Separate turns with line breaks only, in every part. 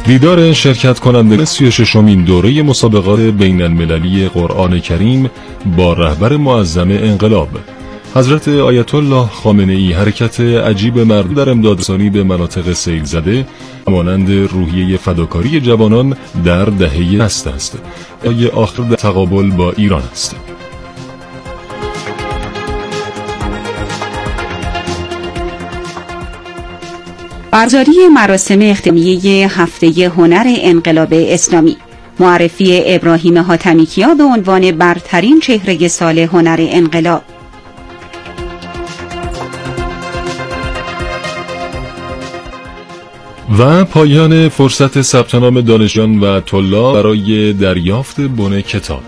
دیدار شرکت کنندگان 36مین دوره مسابقات بین المللی قرآن کریم با رهبر معظم انقلاب حضرت آیت الله خامنه ای حرکت عجیب مردم در امدادرسانی به مناطق سیل زده مانند روحیه فداکاری جوانان در دهه است. آیه آخر در تقابل با ایران است.
برگزاری مراسم اختتامیه هفته هنر انقلاب اسلامی، معرفی ابراهیم حاتمیکیا به عنوان برترین چهره سال هنر انقلاب.
و پایان فرصت ثبت نام دانشجویان و طلاب برای دریافت بن کتاب.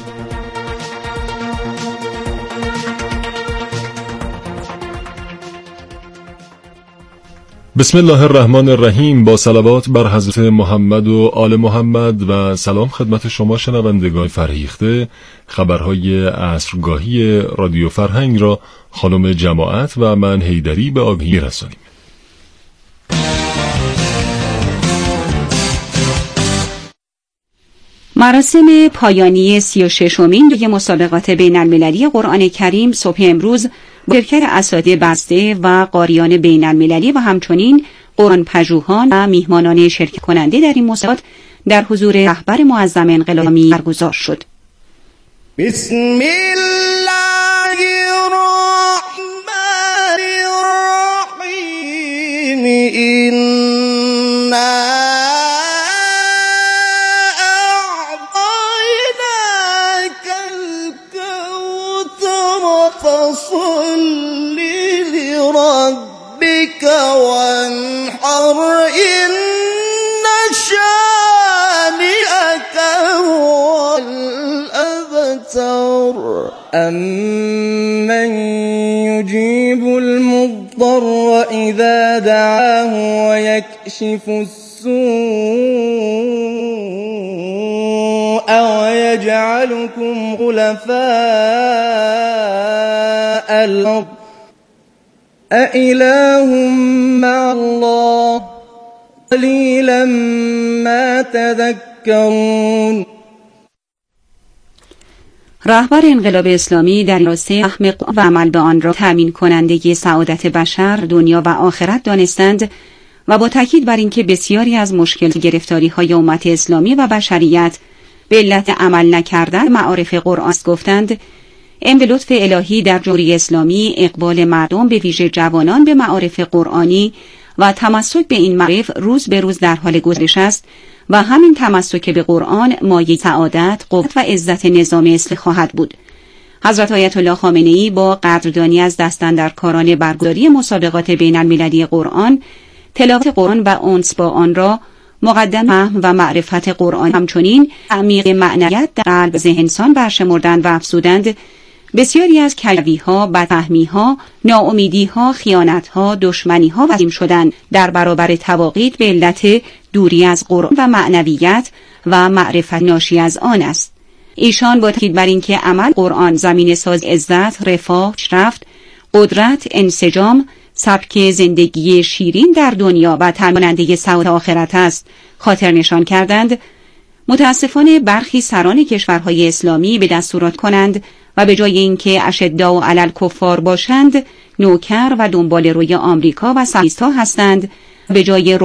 بسم الله الرحمن الرحیم. با صلوات بر حضرت محمد و آل محمد و سلام خدمت شما شنوندگان فرهیخته. خبرهای عصرگاهی رادیو فرهنگ را خانم جماعت و من حیدری به آگاهی رسانیم.
مراسم پایانی 36مین دوره مسابقات بین المللی قرآن کریم صبح امروز با شرکت اساتید بسته و قاریان بین المللی و همچنین قرآن پژوهان و میهمانان شرکت کننده در این مسابقات در حضور رهبر معظم انقلابی برگزار شد.
بسم الله الرحمن الرحیم. فصل لربك وانحر إن شانئك هو الأبتر. أمن يجيب المضطر إذا دعاه ويكشف السوء ويجعلكم خلفاء الأرض أإله مع الله قليلا ما تذكرون.
رهبر انقلاب اسلامی در راسته فهم و عمل به آن را تأمین کننده سعادت بشر دنیا و آخرت دانستند و با تاکید بر اینکه بسیاری از مشکل گرفتاری‌های امت اسلامی و بشریت به علت عمل نکردن معارف قرآن است گفتند امر لطف الهی در جمهوری اسلامی اقبال مردم به ویژه جوانان به معارف قرآنی و تمسک به این معارف روز به روز در حال گسترش است و همین تمسک به قرآن مایه سعادت، قوت و عزت نظام اسلامی خواهد بود. حضرت آیت الله خامنه ای با قدردانی از دستاندرکاران برگزاری مسابقات بین المللی قرآن، تلاوت قرآن و انس با آن را مقدم فهم و معرفت قرآن همچنین تعمیق معنویت در قلب ذهن انسان برشمردند و افزودند بسیاری از کجروی‌ها، بدفهمی‌ها، ناامیدی‌ها، خیانت‌ها، دشمنی‌ها وسیم شدند در برابر تواقیت به علت دوری از قرآن و معنویت و معرفت ناشی از آن است. ایشان با تاکید بر اینکه عمل قرآن زمین ساز عزت، رفاه، پیشرفت، قدرت، انسجام، سبک زندگی شیرین در دنیا و تأمین کننده سعادت آخرت است خاطر نشان کردند. متاسفانه برخی سران کشورهای اسلامی به دستورات کنند و به جای اینکه اشداء علی الکفار باشند نوکر و دنبال روی آمریکا و صهیونیست‌ها هستند. به جای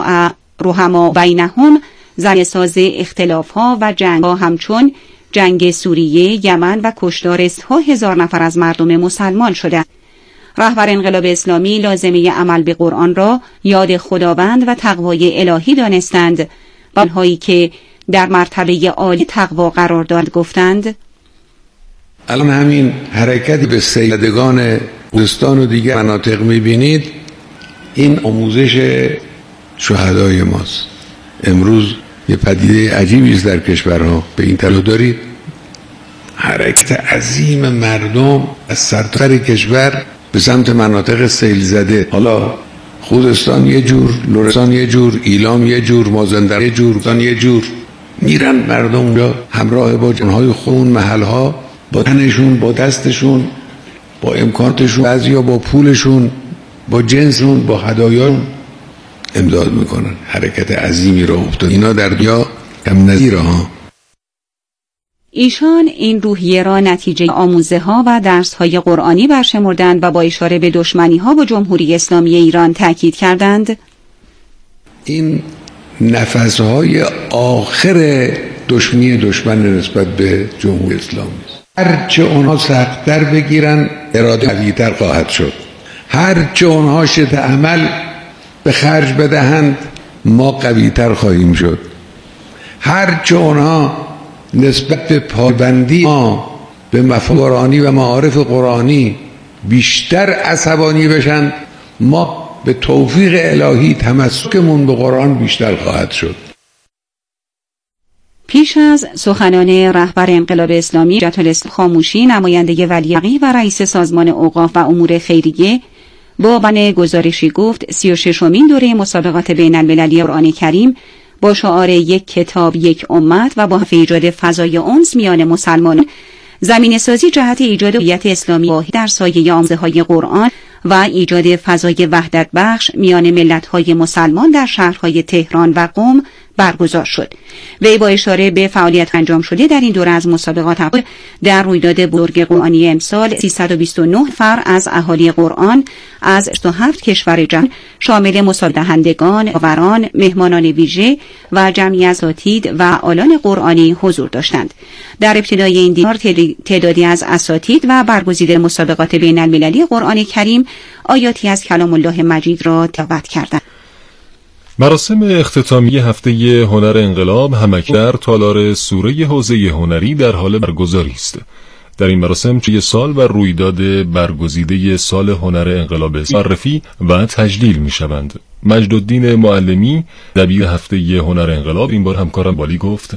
رحما بینهم زمینه ساز اختلاف‌ها و جنگ‌ها همچون جنگ سوریه، یمن و کشتار 100,000 نفر از مردم مسلمان شدند. رهبر انقلاب اسلامی لازمه عمل به قرآن را یاد خداوند و تقوای الهی دانستند و آنهایی که در مرتبه عالی تقوا قرار داد گفتند
الان همین حرکتی به سیلدگان خوزستان و دیگر مناطق میبینید این آموزش شهدای ماست. امروز یه پدیده عجیبی است در کشورها به این طرح دارید حرکت عظیم مردم از سرتاسر کشور به سمت مناطق سیل زده. حالا خوزستان یه جور، لرستان یه جور، ایلام یه جور، مازندران یه جور، یه جور میرن مردم اونجا همراه با جنهای خون محلها با تنشون، با دستشون، با امکاناتشون، بعضیا با پولشون، با جنسشون، با هدایاشون امداد میکنن. حرکت عظیمی را افتاد. اینا در دنیا کم نظیره ها.
ایشان این روحیه را نتیجه آموزه ها و درس های قرآنی برشمردند و با اشاره به دشمنی ها با جمهوری اسلامی ایران تاکید کردند.
این نفسهای آخر دشمن نسبت به جمهوری اسلامی است. هرچه اونها سخت‌تر بگیرن اراده قوی‌تر خواهد شد. هرچه اونها شدت عمل به خرج بدهند ما قوی‌تر خواهیم شد. هرچه اونها نسبت به پابندی ما به مفاهیم قرآنی و معارف قرآنی بیشتر عصبانی بشن ما به توفیق الهی تمسکمون به قرآن بیشتر خواهد شد.
پیش از سخنان رهبر انقلاب اسلامی حجت الاسلام خاموشی، نماینده ولیعهد و رئیس سازمان اوقاف و امور خیریه با بیان گزارشی گفت 36مین دوره مسابقات بین المللی قرآن کریم با شعار یک کتاب یک امت و با هدف ایجاد فضای انس میان مسلمانان، زمینه سازی جهت ایجاد هویت اسلامی واحد در سایه آموزه‌های قرآن و ایجاد فضای وحدت بخش میان ملت‌های مسلمان در شهرهای تهران و قم برگزار شد. وی با اشاره به فعالیت انجام شده در این دوره از مسابقات در رویداد بزرگ قرآنی امسال 329 نفر از اهالی قرآن از 27 کشور جهان شامل مسابقه دهندگان، داوران، مهمانان ویژه و جمعی اساتید و آلان قرآنی حضور داشتند. در ابتدای این دیدار تعدادی از اساتید و برگزیده مسابقات بین المللی قرآن کریم آیاتی از کلام الله مجید را تلاوت کردند.
مراسم اختتامی هفته هنر انقلاب همکنون در تالار سوره حوزه هنری در حال برگزاری است. در این مراسم چه سال و رویداد برگزیده سال هنر انقلاب معرفی و تجلیل می شوند. مجدالدین معلمی دبیر هفته هنر انقلاب این بار همکارم بالی گفت: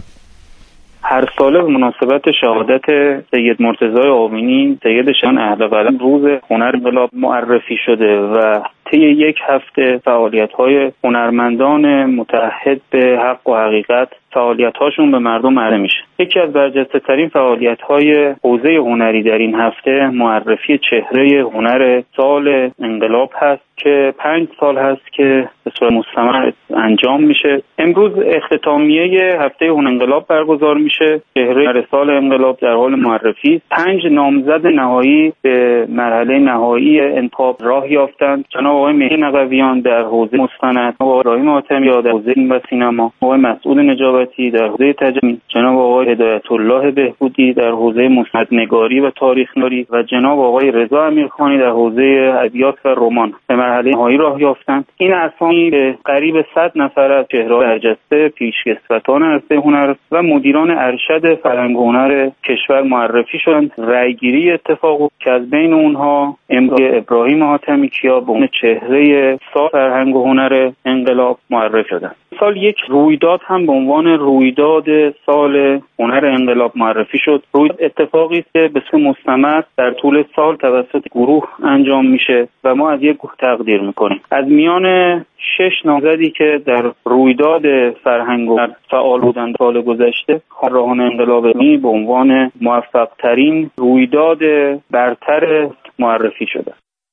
هر ساله به مناسبت شهادت سید مرتضی آمینی سید شان اهل قلم روز هنر انقلاب معرفی شده و طی یک هفته فعالیت‌های هنرمندان متعهد به حق و حقیقت فعالیت‌هاشون به مردم عرضه میشه. یکی از برجسته‌ترین فعالیت‌های حوزه هنری در این هفته معرفی چهره هنر سال انقلاب هست که 5 سال هست که به صورت مستمر انجام میشه. امروز اختتامیه هفته هنر انقلاب برگزار میشه. چهره سال انقلاب در حال معرفی. 5 نامزد نهایی به مرحله نهایی انتخاب راه یافتند. جناب آقای مهدی نقویان در حوزه مستند، آقای ابراهیم حاتمی در حوزه فیلم و سینما، آقای مسعود نجابتی در حوزه تجسم، جناب آقای هدایت الله بهبودی در حوزه مستندنگاری و تاریخ‌نگاری و جناب آقای رضا امیرخانی در حوزه ادبیات و رمان به مرحله نهایی راه یافتند. این اسامی به قریب 100 نفر از چهره‌های برجسته پیشکسوتان عرصه هنر و مدیران ارشد فرهنگ و هنر کشور معرفی شدند. رأیگیری اتفاق که از بین اونها ابراهیم حاتمی کیا به عنوان چهره سال فرهنگ و هنر انقلاب معرفی شدند. سال یک رویداد هم به عنوان رویداد سال هنر انقلاب معرفی شد. رویداد اتفاقی است که به صورت مستمر در طول سال توسط گروه انجام میشه و ما از یک گروه تقدیر میکنیم. از میان 6 نامزدی که در رویداد فرهنگ و هنر فعال بودند سال گذشته، همراهان انقلاب اسلامی به عنوان موفق ترین رویداد برتر معرفی شده.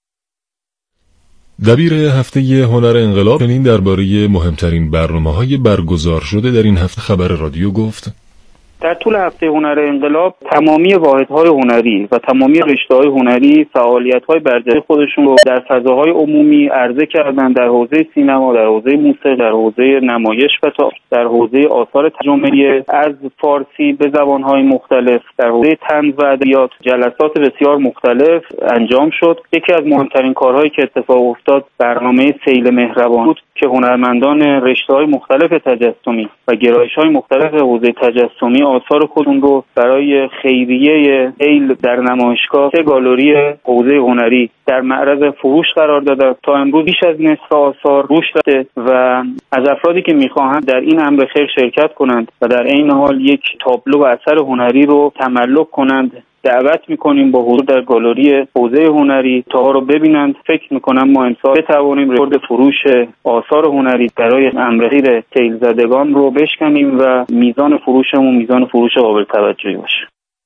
دبیر هفته هنر انقلاب چنین درباره مهمترین برنامه‌های برگزار شده در این هفته خبر رادیو گفت:
در طول هفته هنر انقلاب تمامی واحدهای هنری و تمامی رشته‌های هنری فعالیت‌های برجسته خودشون رو در فضاهای عمومی عرضه کردند. در حوزه سینما، در حوزه موسیقی، در حوزه نمایش و در حوزه آثار ترجمه‌ای از فارسی به زبان‌های مختلف، در حوزه طنز و ادبیات جلسات بسیار مختلف انجام شد. یکی از مهمترین کارهایی که اتفاق افتاد برنامه سیل مهربان بود که هنرمندان رشته‌های مختلف تجسمی و گرایش‌های مختلف حوزه تجسمی آثار خودمون رو برای خیریه ایل در نمایشگاه 3 گالری حوزه هنری در معرض فروش قرار دادن. تا امروز بیش از نصف آثار فروش رفته و از افرادی که می‌خواهند در این امر خیر شرکت کنند و در عین حال یک تابلو و اثر هنری رو تملک کنند دعوت میکنیم با حضور در گالری حوزه هنری تا رو ببینند. فکر میکنم ما امسال بتوانیم رکورد فروش آثار هنری برای امرخیر تیل زدگان رو بشکنیم و میزان فروشمون میزان فروش قابل توجهی باشه.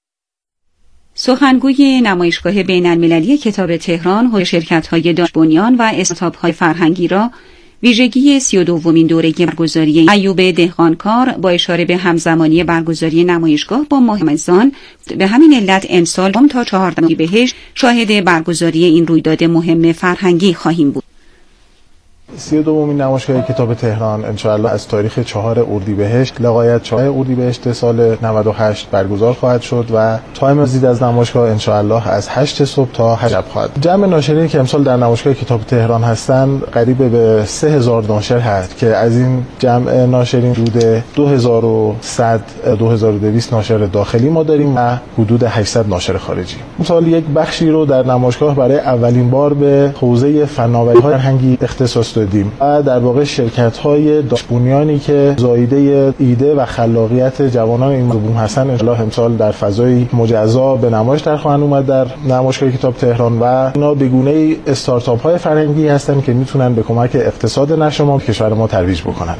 سخنگوی نمایشگاه بین المللی کتاب تهران حول شرکت‌های دانش بنیان و استارتاپ‌های فرهنگی را ویژگی 32مین دوره برگزاری ایوب دهقانکار با اشاره به همزمانی برگزاری نمایشگاه با ماه رمضان، به همین علت امسال تا 14 اردیبهشت شاهد برگزاری این رویداد مهم فرهنگی خواهیم بود.
32مین نمایشگاه کتاب تهران انشاءالله از تاریخ 4 اردیبهشت لغایت 4 اردیبهشت سال 98 برگزار خواهد شد و تایم مزید از نمایشگاه انشاءالله از 8 صبح تا 8 شب خواهد. جمع ناشرینی که امسال در نمایشگاه کتاب تهران هستند قریب به 3000 ناشر هست که از این جمع ناشرین حدود 2100 2200 ناشر داخلی ما داریم و حدود 800 ناشر خارجی. امسال یک بخشی رو در نمایشگاه برای اولین بار به حوزه فناوری‌های فرهنگی اختصاص دادیم و در واقع شرکت‌های دانش‌بنیانی که زایده ایده و خلاقیت جوانان این بوم هستن انشالله امسال در فضای مجزا به نمایش در خواهند اومد در نمایشگاه کتاب تهران و اینا به گونه‌ای استارتاپ‌های فرهنگی هستن که میتونن به کمک اقتصاد نشر ما کشور ما ترویج بکنن.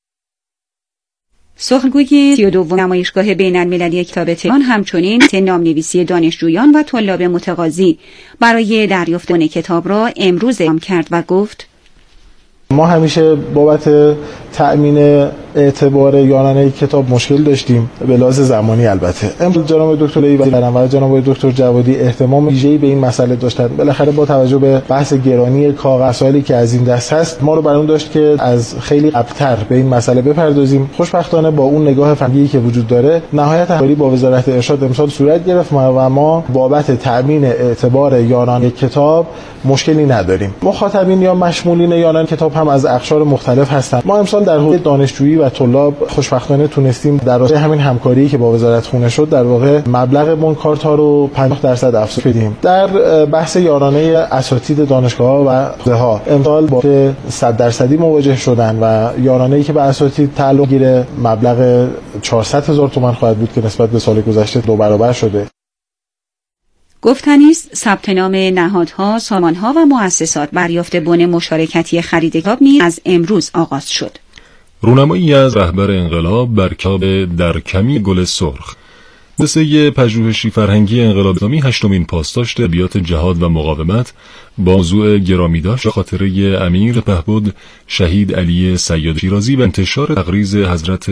سخنگوی 32 نمایشگاه بین‌المللی کتاب تهران همچنین نام‌نویسی دانشجویان و طلاب متقاضی برای دریافت کتاب را امروز اعلام کرد و گفت:
ما همیشه بابت تأمین اعتبار یارانه کتاب مشکل داشتیم به لحاظ زمانی. البته امروز جناب دکتر لیوی و جناب دکتر جوادی اهتمام ویژه‌ای به این مسئله داشتن. بالاخره با توجه به بحث گرانی کاغذی که از این دست هست ما رو برام داشت که از خیلی قبل‌تر به این مسئله بپردازیم. خوشبختانه با اون نگاه فرهنگی که وجود داره نهایت همکاری با وزارت ارشاد امسال صورت گرفت و ما بابت تأمین اعتبار یارانه کتاب مشکلی نداریم. مخاطبین یا مشمولین یارانه کتاب هم از اقشار مختلف هستند. ما امسال در حوزه دانشجویی و طلاب خوشبختانه تونستیم در راسته همین همکاری که با وزارت خونه شد در واقع مبلغ بنکارت‌ها رو 50% افزایش بدیم. در بحث یارانه اساتید دانشگاه‌ها و حوزه‌ها امسال با 100% مواجه شدن و یارانه‌ای که به اساتید تعلق گیره مبلغ 400,000 تومان خواهد بود که نسبت به سال گذشته 2 برابر شده.
گفتنی است ثبت نام نهادها، سازمان‌ها و مؤسسات بر یافت بن مشارکتی خرید کتاب نیز از امروز آغاز شد.
رونمایی از رهبر انقلاب بر کتاب در کمی گل سرخ. مؤسسه پژوهشی فرهنگی انقلاب اسلامی 8مین پاسداشت ادبیات جهاد و مقاومت با موضوع گرامیداشت خاطره امیر پهبد شهید علی سیاد شیرازی و انتشار تقریض حضرت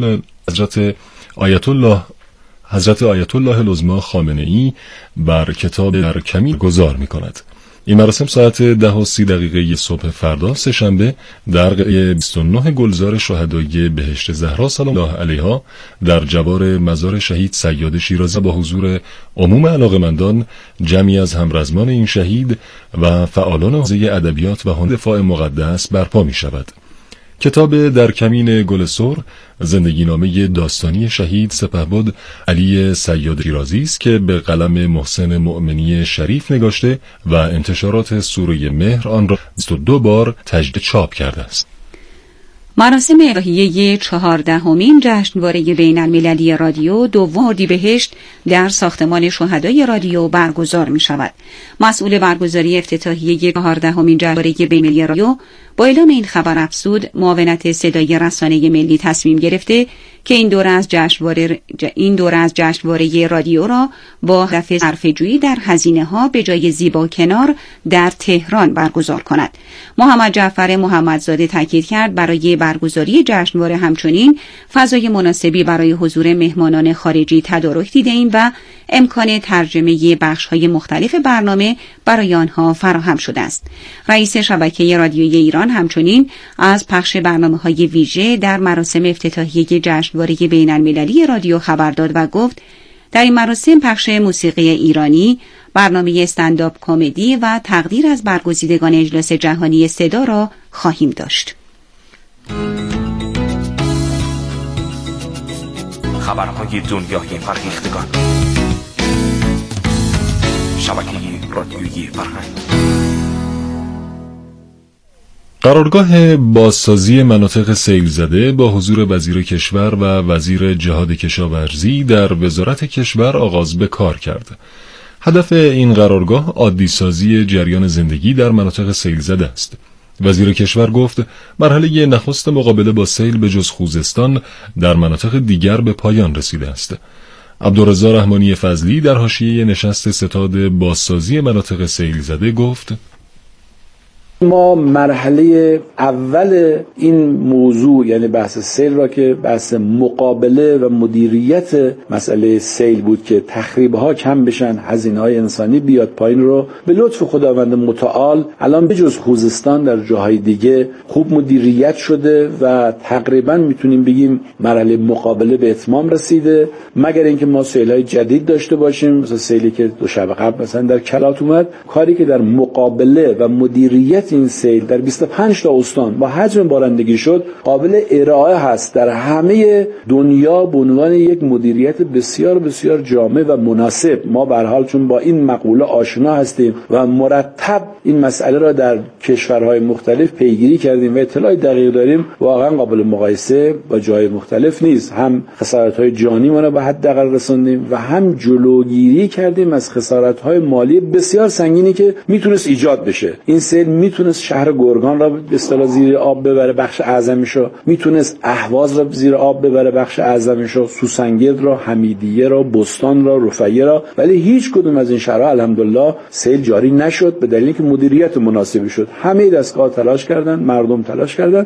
آیت الله العظمی خامنه‌ای بر کتاب در کمی گذار می‌کند. این مراسم ساعت 10:30 صبح فردا سه‌شنبه در قلعه 29 گلزار شهدای بهشت زهرا سلام الله علیها در جوار مزار شهید سیاد شیرازی با حضور عموم علاقه‌مندان، جمعی از همرزمان این شهید و فعالان حوزه ادبیات و هنر دفاع مقدس برپا می‌شود. کتاب در کمین گل سرخ زندگی نامه داستانی شهید سپهبد علی سیاد شیرازی است که به قلم محسن مؤمنی شریف نگاشته و انتشارات سوره مهر آن را 22 بار تجدید چاپ کرده است.
مراسم احیای 14مین جشنواره بین‌المللی رادیو 2 اردیبهشت در ساختمان شهدای رادیو برگزار می شود. مسئول برگزاری افتتاحیه 14مین جشنواره بین‌المللی رادیو با اعلام این خبر افزود معاونت صدای رسانه ملی تصمیم گرفته که این دوره از جشنواره رادیو را با هدف صرفه‌جویی در هزینه‌ها به جای زیبا کنار در تهران برگزار کند. محمد جعفر محمدزاده تاکید کرد برای برگزاری جشنواره همچنین فضای مناسبی برای حضور مهمانان خارجی تدارک دیده‌ایم و امکان ترجمه بخش‌های مختلف برنامه برای آنها فراهم شده است. رئیس شبکه رادیویی ایران همچنین از پخش برنامه‌های ویژه در مراسم افتتاحیه جشنواره بین‌المللی رادیو خبر داد و گفت در این مراسم پخش موسیقی ایرانی، برنامه استندآپ کمدی و تقدیر از برگزیدگان اجلاس جهانی صدا را خواهیم داشت.
خبرهای دنیای فرهیختگان، شبکه رادیویی فرهنگ.
قرارگاه بازسازی مناطق سیل زده با حضور وزیر کشور و وزیر جهاد کشاورزی در وزارت کشور آغاز به کار کرد. هدف این قرارگاه عادی سازی جریان زندگی در مناطق سیل زده است. وزیر کشور گفت مرحله نخست مقابله با سیل به جز خوزستان در مناطق دیگر به پایان رسیده است. عبدالرضا رحمانی فضلی در حاشیه نشست ستاد بازسازی مناطق سیل زده گفت
ما مرحله اول این موضوع یعنی بحث سیل را که بحث مقابله و مدیریت مسئله سیل بود که تخریب‌ها کم بشن، هزینه‌های انسانی بیاد پایین، رو به لطف خداوند متعال الان بجز خوزستان در جاهای دیگه خوب مدیریت شده و تقریبا میتونیم بگیم مرحله مقابله به اتمام رسیده، مگر اینکه ما سیل‌های جدید داشته باشیم، مثلا سیلی که دو شب قبل مثلا در کلات اومد. کاری که در مقابله و مدیریت این سیل در 25 تا استان با حجم بارندگی شد قابل ارائه هست در همه دنیا به عنوان یک مدیریت بسیار بسیار جامع و مناسب. ما به هر حال چون با این مقوله آشنا هستیم و مرتب این مسئله را در کشورهای مختلف پیگیری کردیم و اطلاع دقیق داریم، واقعا قابل مقایسه با جای مختلف نیست. هم خسارت‌های جانی ما را به حداقل رساندیم و هم جلوگیری کردیم از خسارت‌های مالی بسیار سنگینی که میتونست ایجاد بشه. این سیل میتونست شهر گرگان را به اصطلاح زیر آب ببره، بخش اعظمشو، میتونست اهواز را زیر آب ببره، بخش اعظمشو، سوسنگرد را، حمیدیه را، بستان را، رفیه را، ولی هیچ کدوم از این شهرها الحمدلله سیل جاری نشد به دلیل اینکه مدیریت مناسبی شد. همه دستگاه تلاش کردن، مردم تلاش کردن.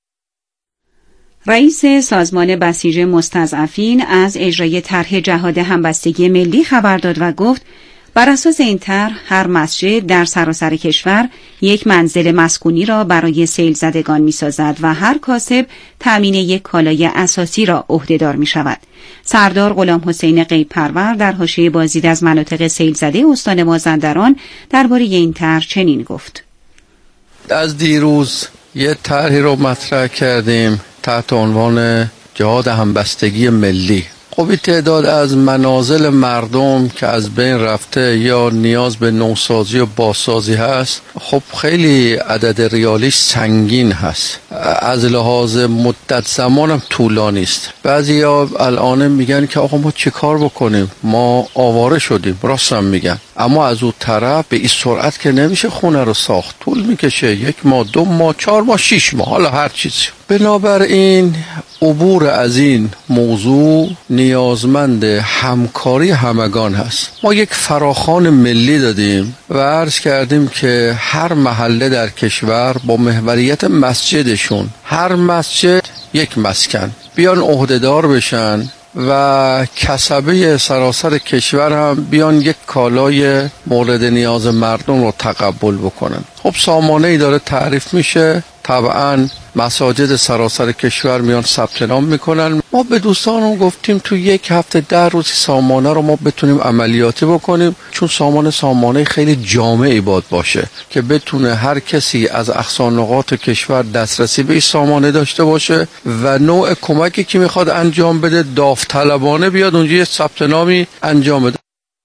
رئیس سازمان بسیج مستضعفین از اجرای طرح جهاد همبستگی ملی خبر داد و گفت بر اساس این طرح هر مسجد در سراسر کشور یک منزل مسکونی را برای سیل زدگان می‌سازد و هر کاسب تامین یک کالای اساسی را عهده‌دار می‌شود. سردار غلام حسین غیب‌پرور در حاشیه بازدید از مناطق سیل زده استان مازندران درباره این طرح چنین گفت:
از دیروز یه طرحی رو مطرح کردیم تحت عنوان جهاد همبستگی ملی. خب تعداد از منازل مردم که از بین رفته یا نیاز به نوسازی و بازسازی هست، خب خیلی عدد ریالیش سنگین هست، از لحاظ مدت زمان هم طولانی است. بعضیا الان میگن که آقا ما چه کار بکنیم، ما آواره شدیم، راست هم میگن، اما از اون طرف به این سرعت که نمیشه خونه رو ساخت، طول میکشه، 1 ماه 2 ماه 4 ماه 6 ماه، حالا هر چیزی. بنابراین عبور از این موضوع نیازمند همکاری همگان هست. ما یک فراخوان ملی دادیم و عرض کردیم که هر محله در کشور با محوریت مسجدشون، هر مسجد یک مسکن، بیان عهده‌دار بشن و کسبه سراسر کشور هم بیان یک کالای مورد نیاز مردم رو تقبل بکنن. خب سامانه‌ای داره تعریف میشه، طبعاً مساجد سراسر کشور میان ثبت نام میکنن. ما به دوستانم گفتیم تو 1 هفته 10 روز سامانه رو ما بتونیم عملیاتی بکنیم، چون سامانه خیلی جامعی باشه که بتونه هر کسی از اقصا نقاط کشور دسترسی به این سامانه داشته باشه و نوع کمکی که میخواد انجام بده داوطلبانه بیاد اونجا یه ثبت نامی انجام بده.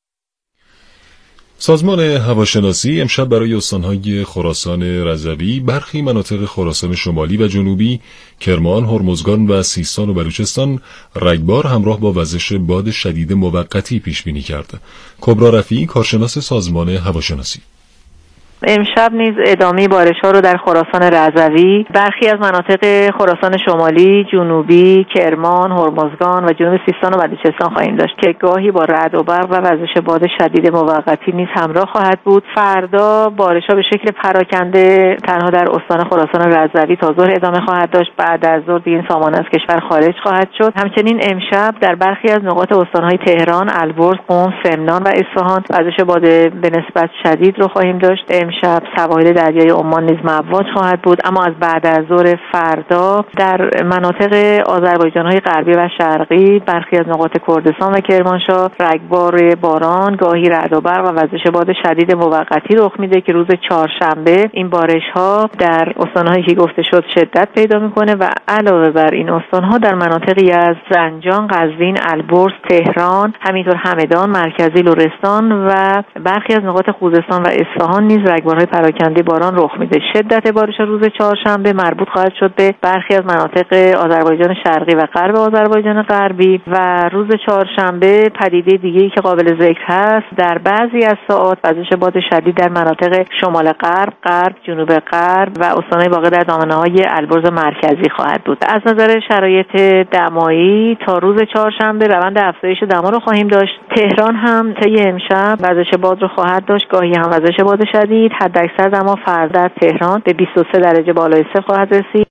سازمان هواشناسی امشب برای استانهای خراسان رضوی، برخی مناطق خراسان شمالی و جنوبی، کرمان، هرمزگان و سیستان و بلوچستان رگبار همراه با وزش باد شدید موقتی پیش بینی کرد. کبرا رفیعی، کارشناس سازمان هواشناسی:
امشب نیز ادامه بارش‌ها رو در خراسان رضوی، برخی از مناطق خراسان شمالی، جنوبی، کرمان، هرمزگان و جنوب سیستان و بلوچستان خواهیم داشت که گاهی با رعد و برق و وزش باد شدید موقتی نیز همراه خواهد بود. فردا بارش‌ها به شکل پراکنده تنها در استان خراسان رضوی تا ظهر ادامه خواهد داشت. بعد از ظهر دیگه این سامانه از کشور خارج خواهد شد. همچنین امشب در برخی از نقاط استان‌های تهران، البرز، قم، سمنان و اصفهان وزش باد به نسبت شدید رو خواهیم داشت. امشب سواحل دریای عمان نیز مواج خواهد بود، اما از بعد از ظهر فردا در مناطق آذربایجان‌های غربی و شرقی، برخی از نقاط کردستان و کرمانشاه رگبار باران، گاهی رعد و برق و وزش باد شدید موقتی رخ میده که روز چهارشنبه این بارش‌ها در استان‌هایی که گفته شد شدت پیدا میکنه و علاوه بر این استان‌ها در مناطقی از زنجان، قزوین، البرز، تهران، همینطور همدان، مرکزی لرستان و برخی از نقاط خوزستان و اصفهان نیز رگبارهای پراکنده باران رخ میده. شدت بارش روز چهارشنبه مربوط خواهد شد به برخی از مناطق آذربایجان شرقی و غرب آذربایجان غربی و روز چهارشنبه پدیده دیگه‌ای که قابل ذکر هست، در بعضی از ساعات وزش باد شدید در مناطق شمال غرب، غرب، جنوب غرب و استان‌های واقع در دامنه‌های البرز مرکزی خواهد بود. از نظر شرایط دمایی تا روز چهارشنبه روند افزایش دما رو خواهیم داشت. تهران هم طی امشب وزش باد رو خواهد داشت، گاهی هم وزش باد شدید. حداکثر دما فردا در تهران به 23 درجه بالای صفر خواهد رسید.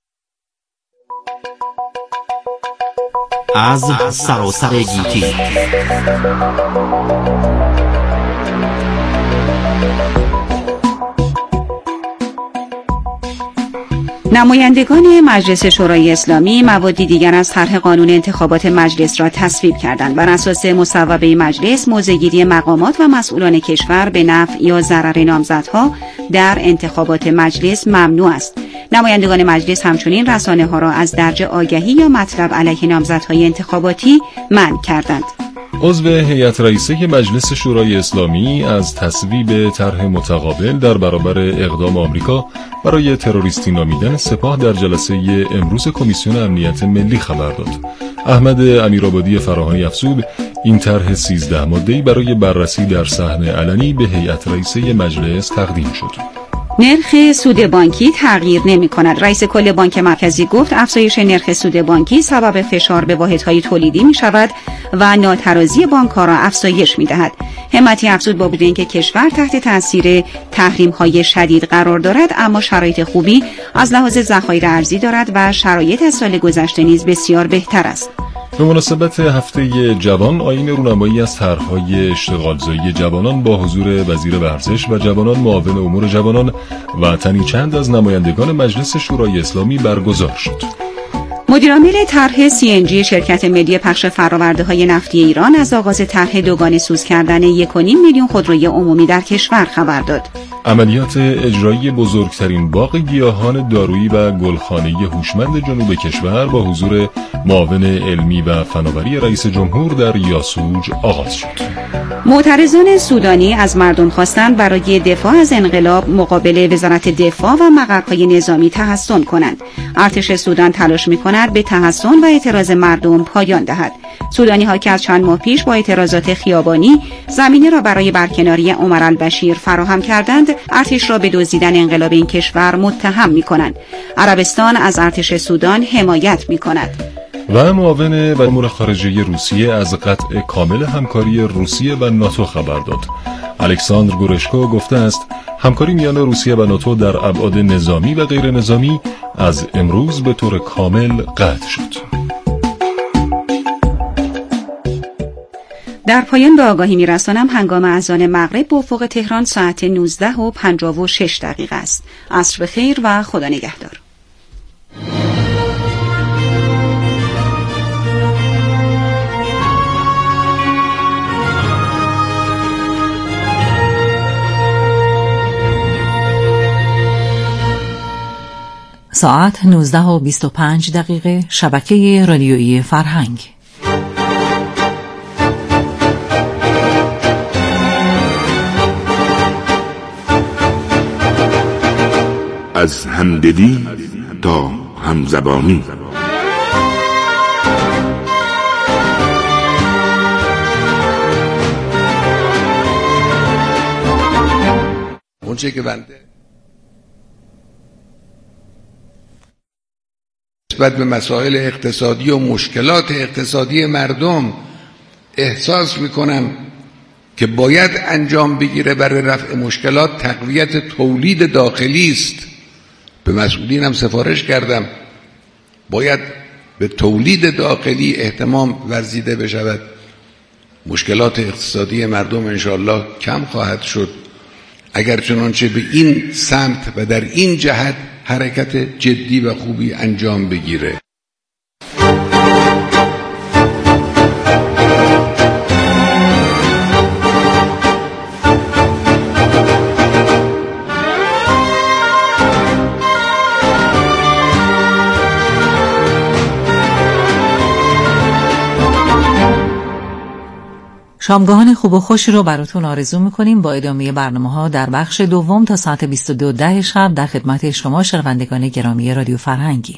از سراسر گیتی
نمایندگان مجلس شورای اسلامی موادی دیگر از طرح قانون انتخابات مجلس را تصویب کردند. بر اساس مصوبه مجلس، موضع‌گیری مقامات و مسئولان کشور به نفع یا ضرر نامزدها در انتخابات مجلس ممنوع است. نمایندگان مجلس همچنین رسانه‌ها را از درج آگهی یا مطلب علیه نامزدهای انتخاباتی منع کردند.
عضو هیئت رئیسه مجلس شورای اسلامی از تصویب طرح متقابل در برابر اقدام آمریکا برای تروریستی نامیدن سپاه در جلسه امروز کمیسیون امنیت ملی خبر داد. احمد امیرآبادی فراهانی افزود این طرح 13 ماده‌ای برای بررسی در صحن علنی به هیئت رئیسه مجلس تقدیم شد.
نرخ سود بانکی تغییر نمی کند. رئیس کل بانک مرکزی گفت افزایش نرخ سود بانکی سبب فشار به واحدهای تولیدی می شود و ناترازی بانک‌ها را افزایش می دهد. همتی افزود با وجود اینکه کشور تحت تاثیر تحریم‌های شدید قرار دارد، اما شرایط خوبی از لحاظ ذخایر ارزی دارد و شرایط از سال گذشته نیز بسیار بهتر است.
به مناسبت هفته جوان، آیین رونمایی از طرح‌های اشتغالزایی جوانان با حضور وزیر ورزش و جوانان، معاون امور جوانان و تنی چند از نمایندگان مجلس شورای اسلامی برگزار شد.
مدیرعامل طرح CNG شرکت ملی پخش فرآورده‌های نفتی ایران از آغاز طرح دوگانه سوز کردن 1.5 میلیون خودروی عمومی در کشور خبر داد.
عملیات اجرایی بزرگترین باغ گیاهان دارویی و گلخانه هوشمند جنوب کشور با حضور معاون علمی و فناوری رئیس جمهور در یاسوج آغاز شد.
معترضان سودانی از مردم خواستند برای دفاع از انقلاب مقابل وزارت دفاع و مقرهای نظامی تحصن کنند. ارتش سودان تلاش می‌کند به تحصن و اعتراض مردم پایان دهد. سودانی‌ها که از چند ماه پیش با اعتراضات خیابانی زمینه را برای برکناری عمر البشیر فراهم کردند، ارتش را به دزدیدن انقلاب این کشور متهم می‌کنند. عربستان از ارتش سودان حمایت می‌کند.
و معاون امور خارجه روسیه از قطع کامل همکاری روسیه و ناتو خبر داد. الکساندر گورشکو گفته است همکاری میان روسیه و ناتو در ابعاد نظامی و غیر نظامی از امروز به طور کامل قطع شد.
در پایان به آگاهی می‌رسانم هنگام اذان مغرب به افق تهران ساعت 19:56 است. عصر بخیر و خدا نگهدار.
ساعت 19:25 شبکه رادیویی فرهنگ.
از همدلی تا همزبانی.
اونچه که بنده نسبت به مسائل اقتصادی و مشکلات اقتصادی مردم احساس میکنم که باید انجام بگیره برای رفع مشکلات تقویت تولید داخلی است. به مسئولینم سفارش کردم باید به تولید داخلی اهتمام ورزیده بشود. مشکلات اقتصادی مردم انشاءالله کم خواهد شد اگر چنانچه به این سمت و در این جهت حرکت جدی و خوبی انجام بگیره.
شامگاهان خوب و خوشی رو براتون آرزو میکنیم. با ادامه برنامه‌ها در بخش دوم تا ساعت 22:10 شب در خدمت شما شنوندگان گرامی رادیو فرهنگی.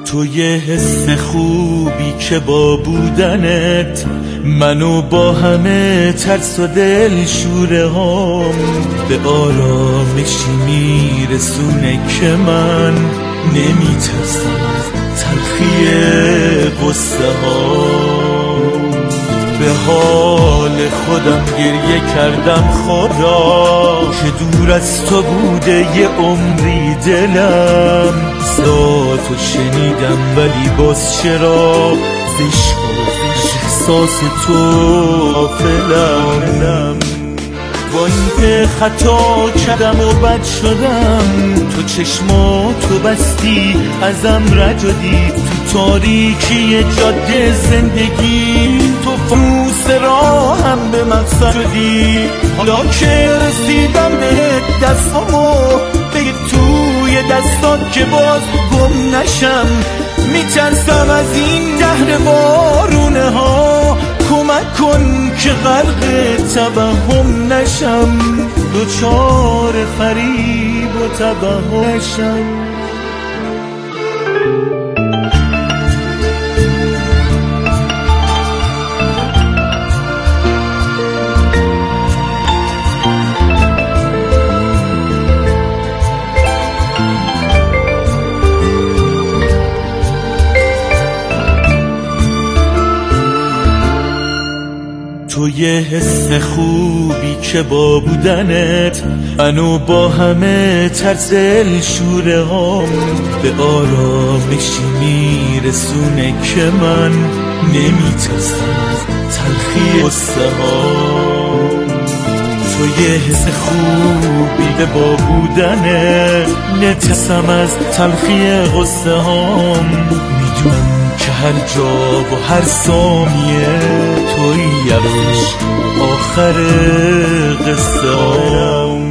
تو یه حس خوبی که با بودنت منو با همه ترس و دل شوره هام به آرامشی میرسونه که من نمیترسم از تلخی قصه ها. به حال خودم گریه کردم خدا که دور از تو بوده یه عمری دلم. صداتو شنیدم ولی باز چرا زشق احساس تو غافلم. با اینکه خطا کردم و بد شدم تو چشماتو بستی ازم رجدی. تو تاریکی جاده زندگی تو فانوس راهم به مقصد شدی. حالا که رسیدم به دستامو بگی توی دستات که باز گم نشم. میترسم از این دهر بارونه ها کمک کن که غرق توهم نشم. دوچار فریب و توهم نشم. تو یه حس خوبی که با بودنت منو با همه ترس دل شوره هام به آرامشی میرسونه که من نمیترسم از تلخی قصه ها. تو یه حس خوبی که با بودنت نترسم از تلخی قصه هام. میدونم که هر جا و هر ثانیه توی آخر قصه هام.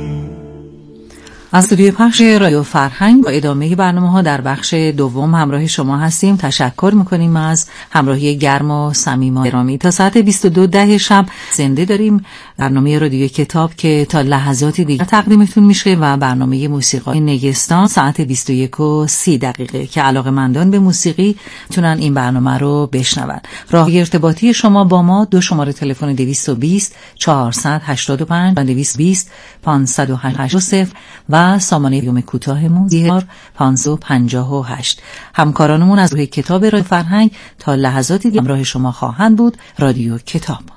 از استودیوی پخش رادیو فرهنگ با ادامه برنامه‌ها در بخش دوم همراه شما هستیم. تشکر می‌کنیم از همراهی گرم و صمیمانه گرامی. تا ساعت 22:10 شب زنده داریم برنامه رادیو کتاب که تا لحظاتی دیگر تقدیمتون میشه و برنامه موسیقی نگستان ساعت 21:30 که علاقه‌مندان به موسیقی میتونن این برنامه رو بشنون. راه ارتباطی شما با ما دو شماره تلفن 220 485 و 220 508 و سامانه پیام کوتاهمون 0558. همکارانمون از روی کتاب رادیو فرهنگ تا لحظاتی همراه شما خواهند بود. رادیو کتاب.